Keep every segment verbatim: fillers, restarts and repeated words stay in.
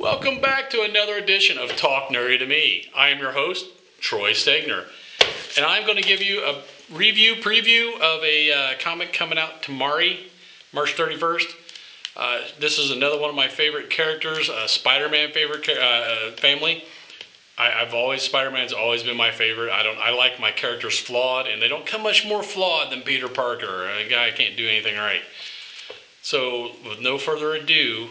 Welcome back to another edition of Talk Nerdy to Me. I am your host, Troy Stegner, and I'm going to give you a review, preview of a uh, comic coming out tomorrow, March thirty-first. Uh, this is another one of my favorite characters, uh, Spider-Man favorite uh, family. I, I've always, Spider-Man's always been my favorite. I don't, I like my characters flawed, and they don't come much more flawed than Peter Parker, a guy who can't do anything right. So, with no further ado,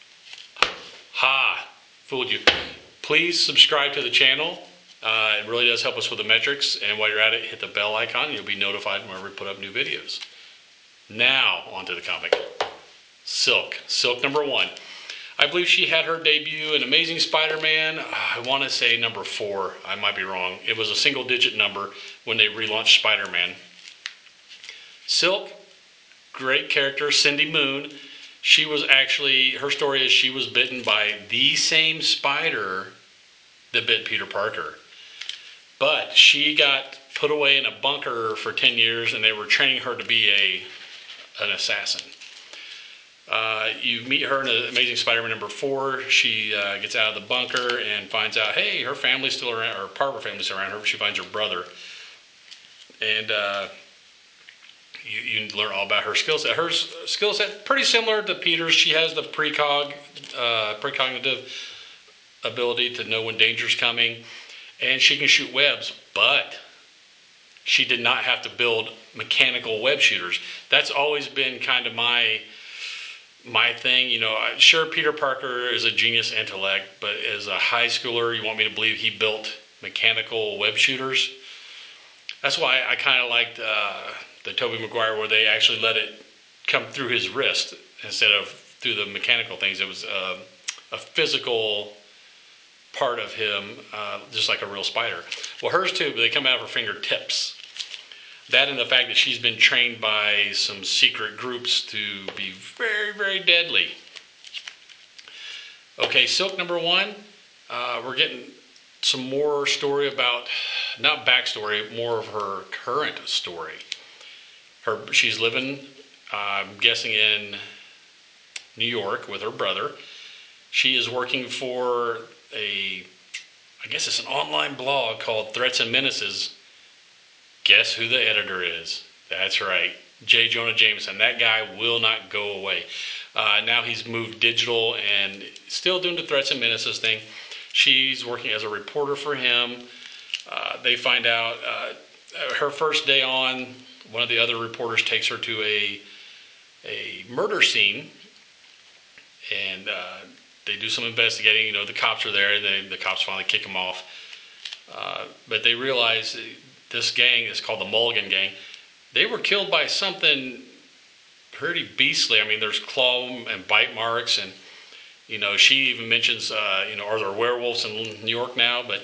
ha, fooled you. Please subscribe to the channel. Uh, it really does help us with the metrics, and while you're at it, hit the bell icon, and you'll be notified whenever we put up new videos. Now, onto the comic. Silk. Silk number one. I believe she had her debut in Amazing Spider-Man, I want to say number four, I might be wrong. It was a single digit number when they relaunched Spider-Man. Silk, great character, Cindy Moon. She was actually, her story is she was bitten by the same spider that bit Peter Parker. But she got put away in a bunker for ten years and they were training her to be a an assassin. Uh, you meet her in Amazing Spider-Man number four. She uh, gets out of the bunker and finds out, hey, her family's still around, or part of her family's still around her. She finds her brother. And uh, you, you learn all about her skill set. Her skill set, pretty similar to Peter's. She has the precog, uh, precognitive ability to know when danger's coming. And she can shoot webs, but she did not have to build mechanical web shooters. That's always been kind of my... my thing, you know, sure, Peter Parker is a genius intellect, but as a high schooler, you want me to believe he built mechanical web shooters? That's why I kind of liked uh, the Tobey Maguire, where they actually let it come through his wrist instead of through the mechanical things. It was uh, a physical part of him, uh, just like a real spider. Well, hers too, but they come out of her fingertips. That and the fact that she's been trained by some secret groups to be very, very deadly. Okay, Silk number one. Uh, we're getting some more story about, not backstory, more of her current story. Her, she's living, uh, I'm guessing, in New York with her brother. She is working for a, I guess it's an online blog called Threats and Menaces. Guess who the editor is? That's right, J. Jonah Jameson. That guy will not go away. Uh, now he's moved digital and still doing the Threats and Menaces thing. She's working as a reporter for him. Uh, they find out uh, her first day on, one of the other reporters takes her to a, a murder scene, and uh, they do some investigating. You know, the cops are there, and they, the cops finally kick them off. Uh, but they realize this gang is called the Mulligan Gang. They were killed by something pretty beastly. I mean, there's claw and bite marks, and you know, she even mentions, uh, you know, are there werewolves in New York now? But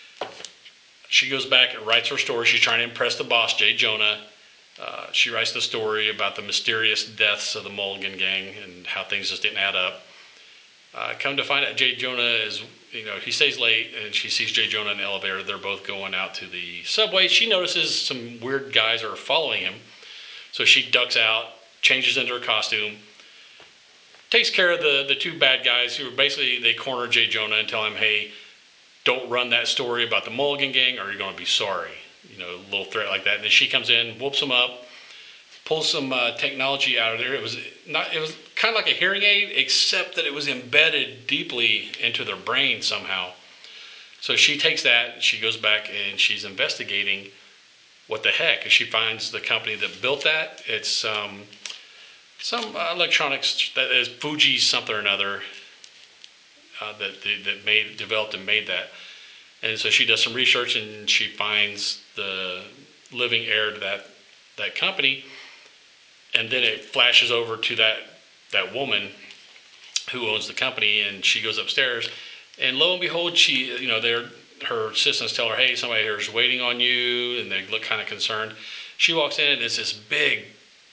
she goes back and writes her story. She's trying to impress the boss, J. Jonah. Uh, she writes the story about the mysterious deaths of the Mulligan Gang and how things just didn't add up. Uh, come to find out, J. Jonah is, you know, he stays late, and she sees J. Jonah in the elevator. They're both going out to the subway. She notices some weird guys are following him, so she ducks out, changes into her costume, takes care of the, the two bad guys who are basically, they corner J. Jonah and tell him, hey, don't run that story about the Mulligan Gang or you're going to be sorry. You know, a little threat like that. And then she comes in, whoops them up, pulls some uh, technology out of there. It was not. It was kind of like a hearing aid, except that it was embedded deeply into their brain somehow. So she takes that, she goes back, and she's investigating what the heck. And she finds the company that built that. It's um, some uh, electronics that is Fuji something or another uh, that that made developed and made that. And so she does some research, and she finds the living heir to that that company. And then it flashes over to that that woman who owns the company, and she goes upstairs, and lo and behold, she, you know, they're, her assistants tell her, hey, somebody here is waiting on you, and they look kind of concerned. She walks in, and it's this big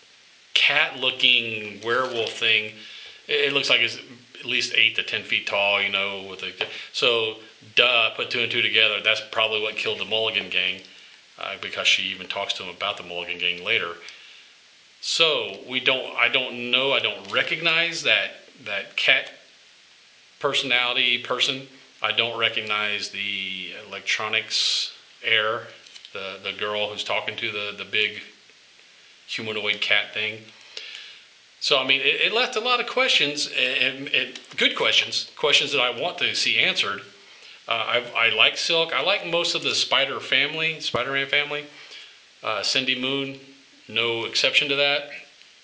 cat-looking werewolf thing. It, it looks like it's at least eight to ten feet tall, you know, with a, so duh, put two and two together. That's probably what killed the Mulligan Gang, uh, because she even talks to him about the Mulligan Gang later. So we don't, I don't know, I don't recognize that that cat personality person. I don't recognize the electronics heir, the the girl who's talking to the the big humanoid cat thing. So I mean, it, it left a lot of questions, and, and good questions, questions that I want to see answered. Uh, I, I like Silk. I like most of the Spider family, Spider-Man family. Uh, Cindy Moon, no exception to that.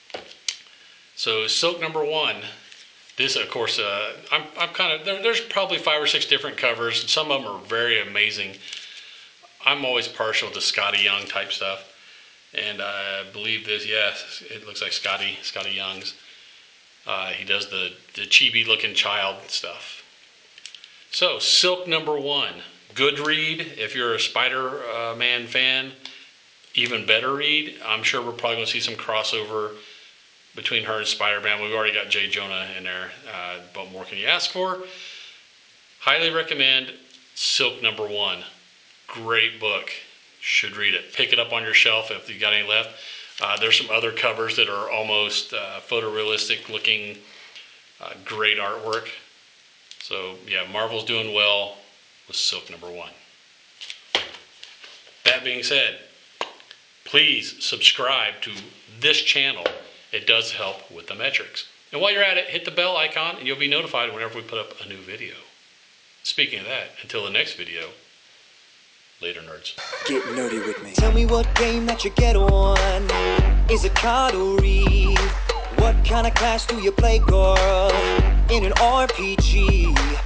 So Silk number one. This, of course, uh, I'm I'm kind of there, there's probably five or six different covers, and some of them are very amazing. I'm always partial to Scotty Young type stuff. And I believe this, yes, it looks like Scotty, Scotty Young's. Uh, he does the, the chibi-looking child stuff. So, Silk number one. Good read if you're a Spider-Man fan. Even better read. I'm sure we're probably going to see some crossover between her and Spider-Man. We've already got J. Jonah in there. Uh, what more can you ask for? Highly recommend Silk number one. Great book. Should read it. Pick it up on your shelf if you got any left. Uh, there's some other covers that are almost uh, photorealistic looking, uh, great artwork. So yeah, Marvel's doing well with Silk number one. That being said, please subscribe to this channel. It does help with the metrics. And while you're at it, hit the bell icon and you'll be notified whenever we put up a new video. Speaking of that, until the next video, later, nerds. Get nerdy with me. Tell me what game that you get on. Is it card or read? What kind of class do you play, girl? In an R P G.